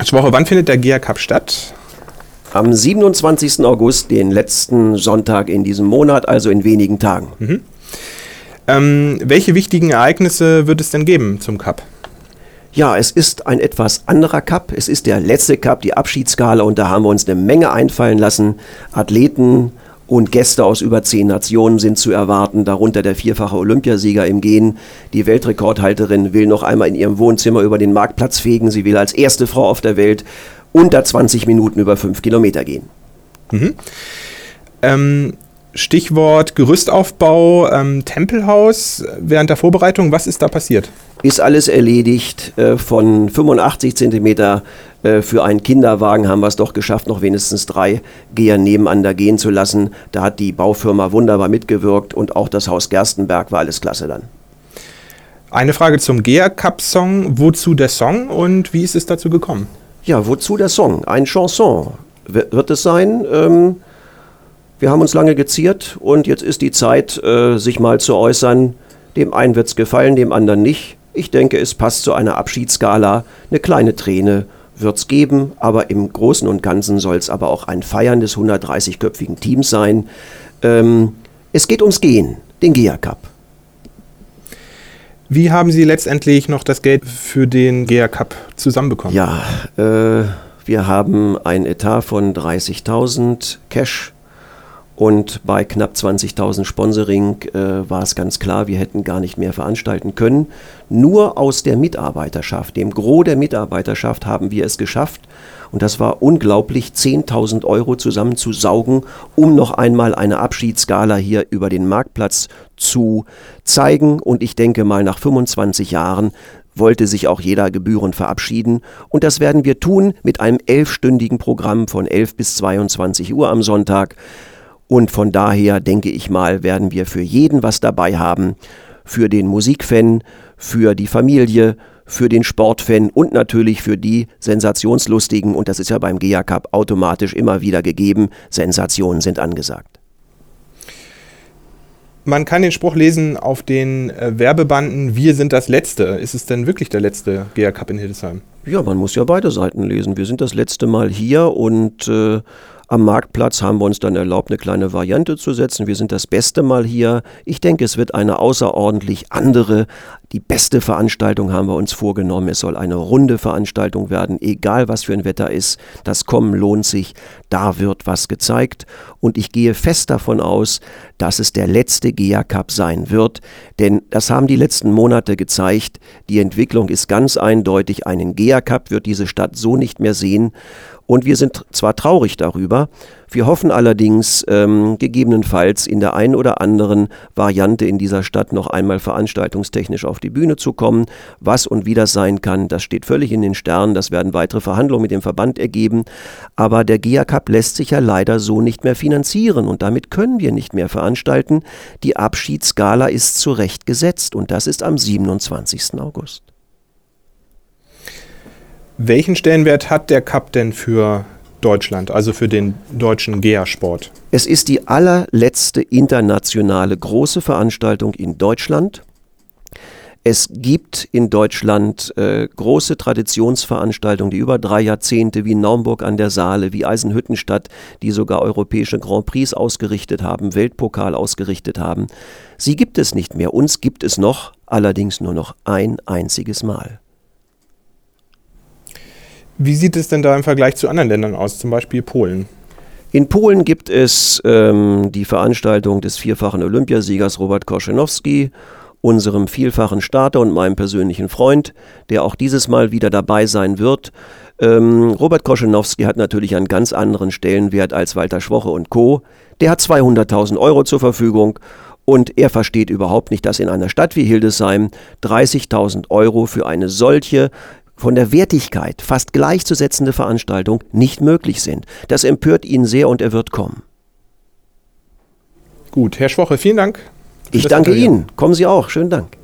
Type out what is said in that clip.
Schwoche, wann findet der GEA Cup statt? Am 27. August, den letzten Sonntag in diesem Monat, also in wenigen Tagen. Welche wichtigen Ereignisse wird es denn geben zum Cup? Ja, es ist ein etwas anderer Cup. Es ist der letzte Cup, die Abschiedsgala, und da haben wir uns eine Menge einfallen lassen. Athleten und Gäste aus über 10 Nationen sind zu erwarten, darunter der 4-fache Olympiasieger im Gehen. Die Weltrekordhalterin will noch einmal in ihrem Wohnzimmer über den Marktplatz fegen. Sie will als erste Frau auf der Welt unter 20 Minuten über 5 Kilometer gehen. Stichwort Gerüstaufbau, Tempelhaus während der Vorbereitung. Was ist da passiert? Ist alles erledigt. Von 85 Zentimeter für einen Kinderwagen haben wir es doch geschafft, noch wenigstens 3 Geher nebeneinander gehen zu lassen. Da hat die Baufirma wunderbar mitgewirkt und auch das Haus Gerstenberg war alles klasse dann. Eine Frage zum GEA Cup Song. Wozu der Song und wie ist es dazu gekommen? Ja, wozu der Song? Ein Chanson wird es sein. Wir haben uns lange geziert und jetzt ist die Zeit, sich mal zu äußern. Dem einen wird es gefallen, dem anderen nicht. Ich denke, es passt zu einer Abschiedsgala. Eine kleine Träne wird es geben, aber im Großen und Ganzen soll es aber auch ein Feiern des 130-köpfigen Teams sein. Es geht ums Gehen, den GEA Cup. Wie haben Sie letztendlich noch das Geld für den GEA Cup zusammenbekommen? Ja, wir haben ein Etat von 30.000 Cash. Und bei knapp 20.000 Sponsoring war es ganz klar, wir hätten gar nicht mehr veranstalten können. Nur aus der Mitarbeiterschaft, dem Gros der Mitarbeiterschaft, haben wir es geschafft. Und das war unglaublich, 10.000 Euro zusammenzusaugen, um noch einmal eine Abschiedsgala hier über den Marktplatz zu zeigen. Und ich denke mal, nach 25 Jahren wollte sich auch jeder gebührend verabschieden. Und das werden wir tun mit einem 11-stündigen Programm von 11 bis 22 Uhr am Sonntag. Und von daher, denke ich mal, werden wir für jeden was dabei haben. Für den Musikfan, für die Familie, für den Sportfan und natürlich für die Sensationslustigen. Und das ist ja beim GEA Cup automatisch immer wieder gegeben. Sensationen sind angesagt. Man kann den Spruch lesen auf den Werbebanden, wir sind das Letzte. Ist es denn wirklich der letzte GEA Cup in Hildesheim? Ja, man muss ja beide Seiten lesen. Wir sind das letzte Mal hier und am Marktplatz haben wir uns dann erlaubt, eine kleine Variante zu setzen. Wir sind das beste Mal hier. Ich denke, es wird eine außerordentlich andere, die beste Veranstaltung haben wir uns vorgenommen. Es soll eine runde Veranstaltung werden, egal was für ein Wetter ist. Das Kommen lohnt sich. Da wird was gezeigt. Und ich gehe fest davon aus, dass es der letzte GEA Cup sein wird. Denn das haben die letzten Monate gezeigt. Die Entwicklung ist ganz eindeutig. Einen GEA Cup wird diese Stadt so nicht mehr sehen. Und wir sind zwar traurig darüber, wir hoffen allerdings gegebenenfalls in der einen oder anderen Variante in dieser Stadt noch einmal veranstaltungstechnisch auf die Bühne zu kommen. Was und wie das sein kann, das steht völlig in den Sternen, das werden weitere Verhandlungen mit dem Verband ergeben. Aber der GEA Cup lässt sich ja leider so nicht mehr finanzieren und damit können wir nicht mehr veranstalten. Die Abschiedsgala ist zurechtgesetzt und das ist am 27. August. Welchen Stellenwert hat der Cup denn für Deutschland, also für den deutschen GEA-Sport? Es ist die allerletzte internationale große Veranstaltung in Deutschland. Es gibt in Deutschland große Traditionsveranstaltungen, die über 3 Jahrzehnte wie Naumburg an der Saale, wie Eisenhüttenstadt, die sogar europäische Grand Prix ausgerichtet haben, Weltpokal ausgerichtet haben. Sie gibt es nicht mehr. Uns gibt es noch, allerdings nur noch ein einziges Mal. Wie sieht es denn da im Vergleich zu anderen Ländern aus, zum Beispiel Polen? In Polen gibt es die Veranstaltung des 4-fachen Olympiasiegers Robert Korczenowski, unserem vielfachen Starter und meinem persönlichen Freund, der auch dieses Mal wieder dabei sein wird. Robert Korczenowski hat natürlich einen ganz anderen Stellenwert als Walter Schwoche und Co. Der hat 200.000 Euro zur Verfügung und er versteht überhaupt nicht, dass in einer Stadt wie Hildesheim 30.000 Euro für eine solche von der Wertigkeit fast gleichzusetzende Veranstaltung nicht möglich sind. Das empört ihn sehr und er wird kommen. Gut, Herr Schwoche, vielen Dank. Ich danke Ihnen. Kommen Sie auch. Schönen Dank.